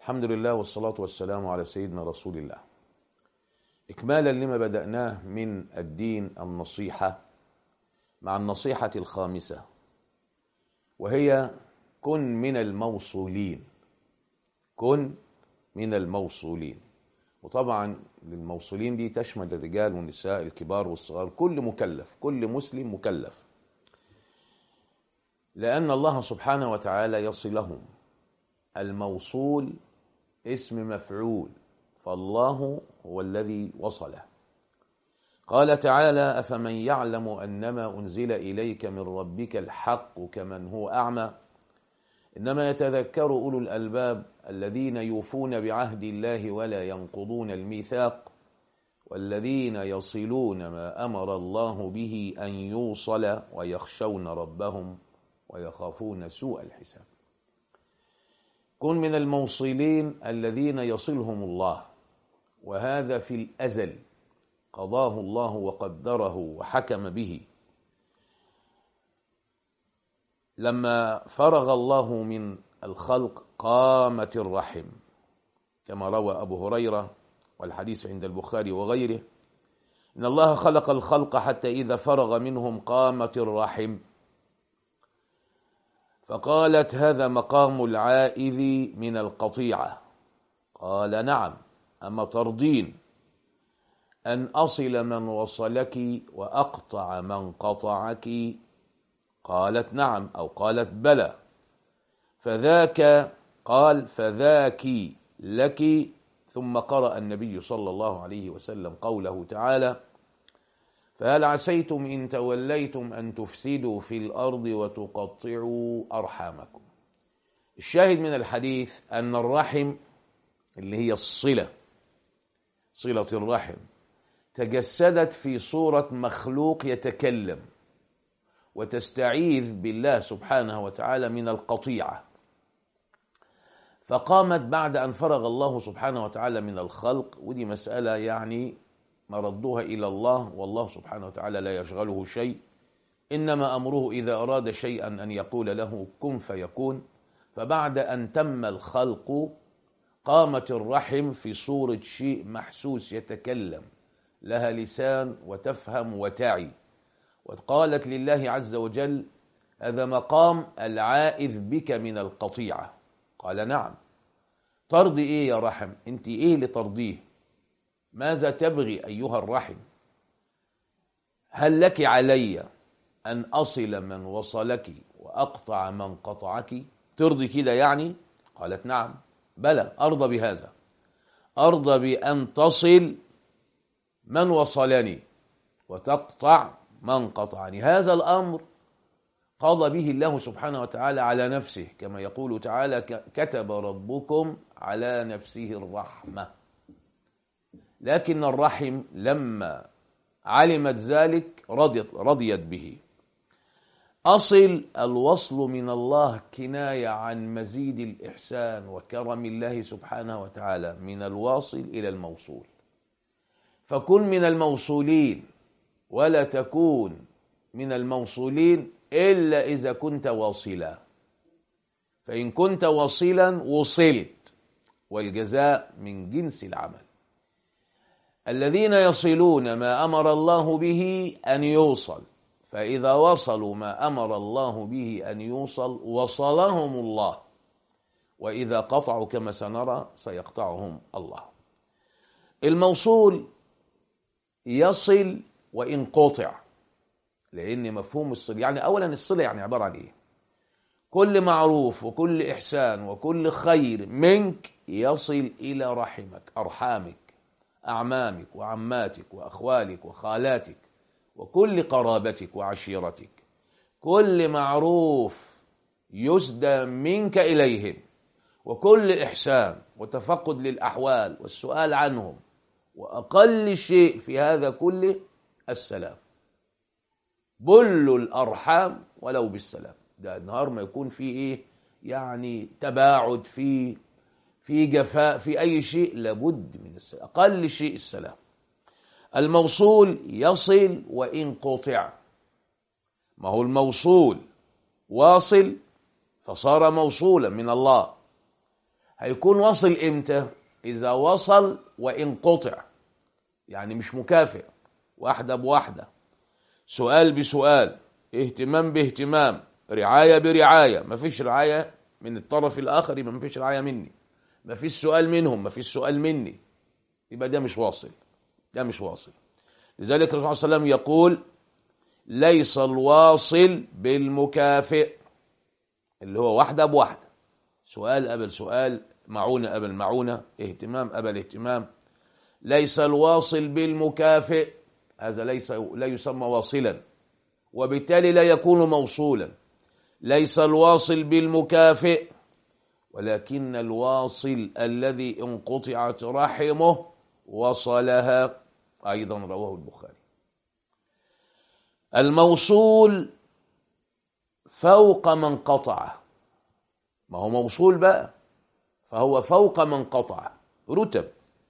الحمد لله والصلاة والسلام على سيدنا رسول الله. إكمالا لما بدأناه من الدين النصيحة، مع النصيحة الخامسة، وهي كن من الموصولين. كن من الموصولين. وطبعا الموصولين دي تشمل الرجال والنساء، الكبار والصغار، كل مكلف، كل مسلم مكلف، لأن الله سبحانه وتعالى يصلهم. الموصول اسم مفعول، فالله هو الذي وصله. قال تعالى: أفمن يعلم أنما أنزل إليك من ربك الحق كمن هو أعمى، إنما يتذكر أولو الألباب الذين يوفون بعهد الله ولا ينقضون الميثاق والذين يصلون ما أمر الله به أن يوصل ويخشون ربهم ويخافون سوء الحساب. كن من الموصلين الذين يصلهم الله، وهذا في الأزل قضاه الله وقدره وحكم به. لما فرغ الله من الخلق قامت الرحم، كما روى أبو هريرة والحديث عند البخاري وغيره: إن الله خلق الخلق حتى إذا فرغ منهم قامت الرحم، فقالت: هذا مقام العائذ من القطيعة. قال: نعم، أما ترضين أن أصل من وصلك وأقطع من قطعك؟ قالت: نعم، أو قالت: بلى. فذاك، قال: فذاك لك. ثم قرأ النبي صلى الله عليه وسلم قوله تعالى: فهل عسيتم إن توليتم أن تفسدوا في الأرض وتقطعوا أرحامكم. الشاهد من الحديث أن الرحم اللي هي الصلة، صلة الرحم، تجسدت في صورة مخلوق يتكلم، وتستعيذ بالله سبحانه وتعالى من القطيعة. فقامت بعد أن فرغ الله سبحانه وتعالى من الخلق، ودي مسألة يعني مردوها إلى الله، والله سبحانه وتعالى لا يشغله شيء، إنما أمره إذا أراد شيئا أن يقول له كن فيكون. فبعد أن تم الخلق قامت الرحم في صورة شيء محسوس يتكلم، لها لسان وتفهم وتعي، وقالت لله عز وجل: هذا مقام العائذ بك من القطيعة. قال: نعم. ترضي إيه يا رحم؟ أنت إيه اللي ترضيه؟ ماذا تبغي أيها الرحم؟ هل لك علي أن أصل من وصلك وأقطع من قطعك؟ ترضي كده يعني؟ قالت: نعم، بلى، أرضى بهذا، أرضى بأن تصل من وصلني وتقطع من قطعني. هذا الأمر قضى به الله سبحانه وتعالى على نفسه، كما يقول تعالى: كتب ربكم على نفسه الرحمة. لكن الرحم لما علمت ذلك رضيت به. أصل الوصل من الله كناية عن مزيد الإحسان وكرم الله سبحانه وتعالى من الواصل إلى الموصول. فكن من الموصولين، ولا تكون من الموصولين إلا إذا كنت واصلا، فإن كنت واصلا وصلت، والجزاء من جنس العمل. الذين يصلون ما أمر الله به أن يوصل، فإذا وصلوا ما أمر الله به أن يوصل وصلهم الله، وإذا قطعوا كما سنرى سيقطعهم الله. الموصول يصل وإن قطع، لأن مفهوم الصلة يعني أولا الصلة يعني عبارة عن إيه؟ كل معروف وكل إحسان وكل خير منك يصل إلى رحمك، أرحامك، أعمامك وعماتك وأخوالك وخالاتك وكل قرابتك وعشيرتك. كل معروف يسدى منك إليهم، وكل إحسان وتفقد للأحوال والسؤال عنهم، وأقل شيء في هذا كله السلام. بل الأرحام ولو بالسلام. ده النهار ما يكون فيه إيه يعني تباعد، في جفاء، في أي شيء لابد من السلام، أقل شيء السلام. الموصول يصل وإن قطع. ما هو الموصول واصل فصار موصولا من الله، هيكون وصل إمتى؟ إذا وصل وانقطع، يعني مش مكافئ، واحدة بواحدة، سؤال بسؤال، اهتمام باهتمام، رعاية برعاية. ما فيش رعاية من الطرف الآخر يبقى ما فيش رعاية مني، ما فيش سؤال منهم ما فيش سؤال مني، يبقى ده مش واصل، ده مش واصل. لذلك الرسول صلى الله عليه وسلم يقول ليس الواصل بالمكافئ، اللي هو واحدة بواحدة، سؤال قبل سؤال، معونة قبل معونة، اهتمام قبل اهتمام. ليس الواصل بالمكافئ، هذا لا يسمى واصلا، وبالتالي لا يكون موصولا. ليس الواصل بالمكافئ، ولكن الواصل الذي انقطعت رحمه وصلها. أيضا رواه البخاري. الموصول فوق من قطعه، ما هو موصول بقى، فهو فوق من قطعه، رتب.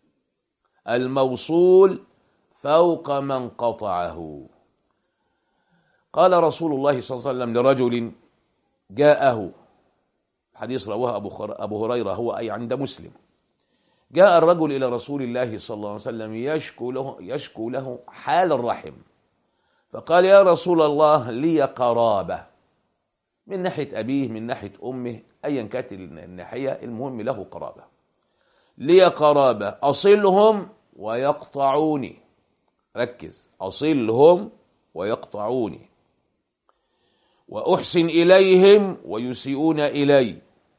الموصول فوق من قطعه. قال رسول الله صلى الله عليه وسلم لرجل جاءه، حديث رواه أبو هريرة، هو أي عند مسلم. جاء الرجل إلى رسول الله صلى الله عليه وسلم يشكو له حال الرحم، فقال يا رسول الله لي قرابة، من ناحية أبيه من ناحية أمه أيا كانت الناحية، المهم له قرابة. لي قرابة أصلهم ويقطعوني، ركز، أصلهم ويقطعوني، وأحسن إليهم ويسيئون إلي،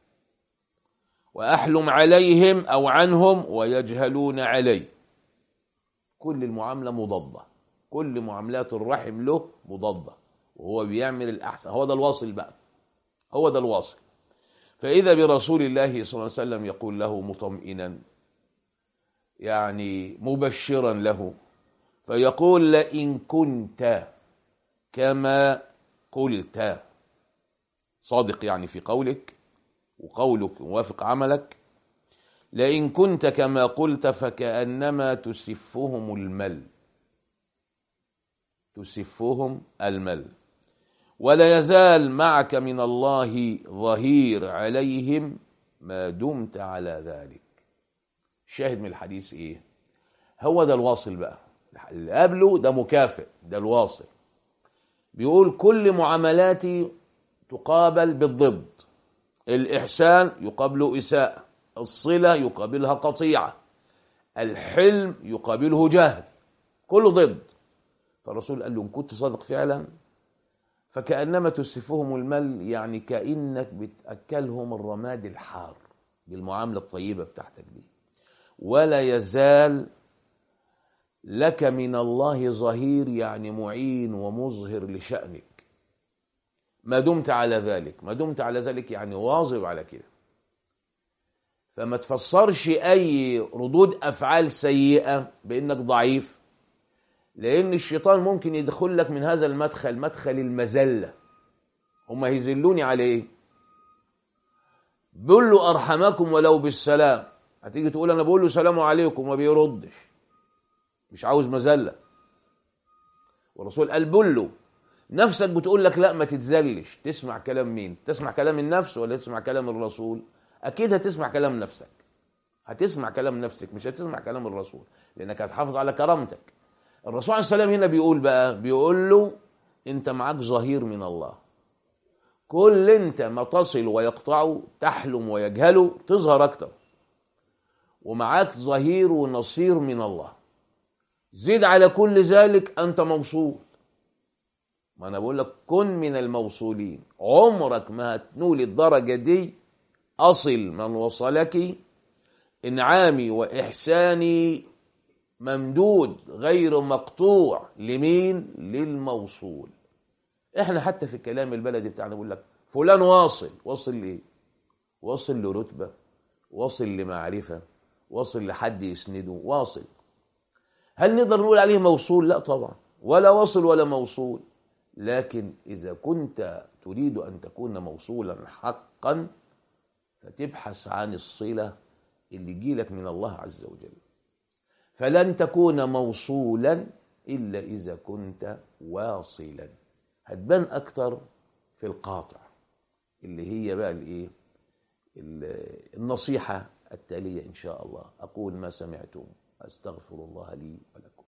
وأحلم عليهم أو عنهم ويجهلون علي. كل المعاملة مضادة، كل معاملات الرحم له مضادة، وهو بيعمل الأحسن. هو ده الواصل بقى، هو ده الواصل. فإذا برسول الله صلى الله عليه وسلم يقول له مطمئنا، يعني مبشرا له، فيقول لئن كنت كما قلت، صادق يعني في قولك وقولك موافق عملك، لئن كنت كما قلت فكأنما تسفهم المل، تسفهم المل، ولا يزال معك من الله ظهير عليهم ما دمت على ذلك. شاهد من الحديث ايه؟ هو ده الواصل بقى، اللي قبله ده مكافئ، ده الواصل. بيقول كل معاملاتي تقابل بالضد، الإحسان يقابله إساءة، الصلة يقابلها قطيعة، الحلم يقابله جهل، كله ضد. فالرسول قال له إن كنت صادق فعلا فكأنما تسفهم المل، يعني كأنك بتأكلهم الرماد الحار بالمعاملة الطيبة بتاعتك دي، ولا يزال لك من الله ظهير، يعني معين ومظهر لشأنك ما دمت على ذلك. ما دمت على ذلك يعني واظب على كده. فما تفسرش أي ردود أفعال سيئة بأنك ضعيف، لأن الشيطان ممكن يدخل لك من هذا المدخل، مدخل المذلة. هم هيذلوني عليه، بقول له أرحمكم ولو بالسلام، هتيجي تقول أنا بقول له سلام عليكم ما بيردش، مش عاوز مذلة. والرسول قال بقول له، نفسك بتقول لك لا ما تتذلش. تسمع كلام مين؟ تسمع كلام النفس ولا تسمع كلام الرسول؟ أكيد هتسمع كلام نفسك، هتسمع كلام نفسك، مش هتسمع كلام الرسول، لأنك هتحافظ على كرامتك. الرسول عليه السلام هنا بيقول بقى، بيقول له أنت معاك ظهير من الله، كل أنت ما تصل ويقطعه، تحلم ويجهله، تظهر أكتر، ومعاك ظهير ونصير من الله. زد على كل ذلك أنت موصول. ما أنا بقول لك كن من الموصولين، عمرك ما هتنول الدرجة دي. أصل من وصلك، إنعامي وإحساني ممدود غير مقطوع. لمين؟ للموصول. إحنا حتى في الكلام البلدي بتاعنا بقول لك فلان واصل. واصل ليه؟ واصل لرتبة، واصل لمعرفة، واصل لحد يسنده، واصل. هل نقدر نقول عليه موصول؟ لا طبعا، ولا واصل ولا موصول. لكن إذا كنت تريد أن تكون موصولا حقا فتبحث عن الصلة اللي يجيلك من الله عز وجل. فلن تكون موصولا إلا إذا كنت واصلا. هتبان أكتر في القاطع، اللي هي بقى الإيه؟ النصيحة التالية إن شاء الله. أقول ما سمعتم، أستغفر الله لي ولكم.